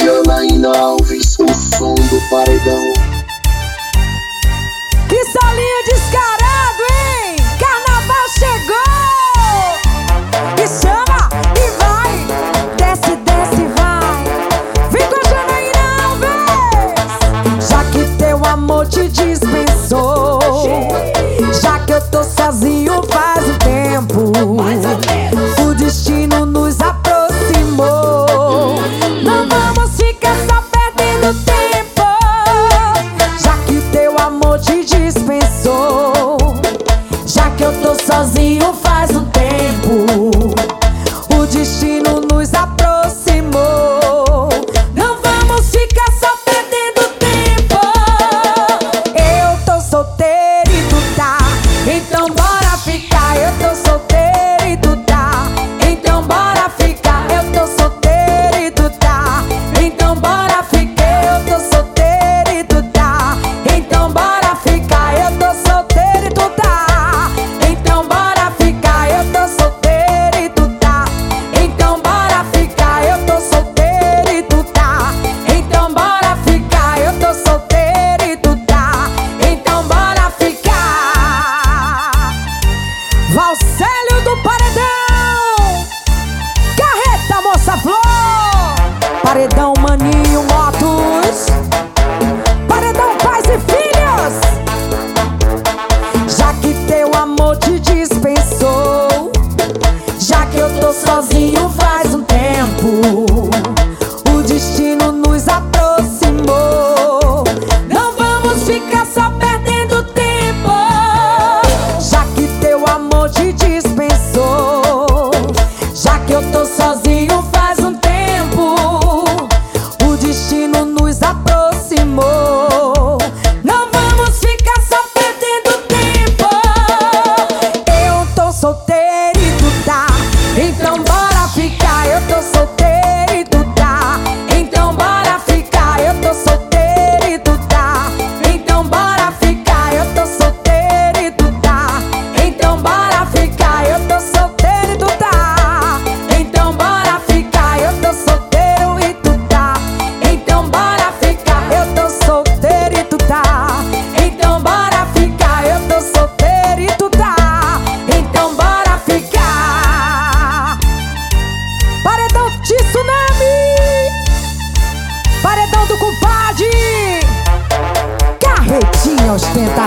Janaína Alves, o som do paredão. Que solinho descarado, hein? Carnaval chegou! E chama, e vai! Desce, desce, vai! Vem com a Janaína Alves! Já que teu amor te dispensou, já que eu tô sozinho faz um tempo, o destino nos aproximou. Não vamos ficar só perdendo tempo, já que teu amor te dispensou, já que eu tô sozinho faz um tempo, o destino nos aproximou. Não vamos ficar só perdendo tempo. Eu tô solteira e tu tá, então bora ficar. Eu tô solteira e tu tá, então bora ficar. Eu tô solteira e tu tá, então bora ficar. Eu tô solteira e tu tá, então bora ficar. Eu tô solteira e tu tá, então bora ficar. Eu tô solteira e tu tá, então bora ficar. Eu tô solteira e tu tá, então bora ficar. Eu tô solteira e tu tá, então bora ficar. Valcélio do Paredão, Carreta Moça Flor, Paredão Maninho Motos, Paredão Pais e Filhos. Já que teu amor te dispensou, já que eu tô sozinho faz um tempo, o destino nos aproximou. Não vamos ficar só perdendo tempo, já que teu amor te dispensou, já que eu tô sozinho faz um tempo, o destino nos aproximou. Não vamos ficar só perdendo tempo. Eu tô solteira e tu tá, então bora ficar. Eu tô solteira e tu tá, então bora ficar. Eu tô solteira e tu tá, então bora ficar. Eu tô solteira e tu tá, então bora ficar. Eu tô solteira e tu tá, então bora ficar. Eu tô solteiro e tu tá, então bora ficar. Eu tô solteira e tu tá, então bora ficar. Eu tô solteira e tu tá, então bora ficar. Paredão Tsunami, Paredão do Compadre, Carretinha ostenta